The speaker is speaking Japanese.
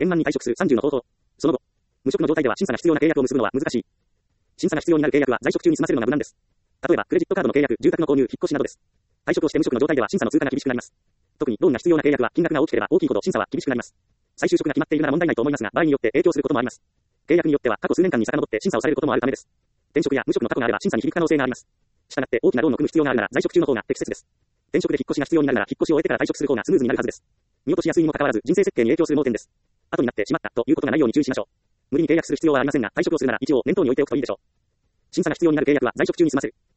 円満に退職する30の方法。その後、無職の状態では審査が必要な契約を結ぶのは難しい。審査が必要になる契約は在職中に済ませるのが無難です。例えば、クレジットカードの契約、住宅の購入、引っ越しなどです。退職をして無職の状態では審査の通過が厳しくなります。特にローンが必要な契約は金額が大きければ大きいほど審査は厳しくなります。再就職が決まっているなら問題ないと思いますが、場合によって影響することもあります。契約によっては過去数年間に遡って審査をされることもあるためです。転職や無職の過去があれば審査に響く可能性があります。したがって大きなローンを組む必要があるなら在職中の方が適切です。転職で引っ越しが必要になるなら引っ越しを終えてから退職する方がスムーズになるはずです。見落としやすいにもかかわらず人生設計に影響する盲点です。後になってしまったということがないように注意しましょう。無理に契約する必要はありませんが、退職をするなら一応念頭に置いておくといいでしょう。審査が必要になる契約は在職中に済ませる。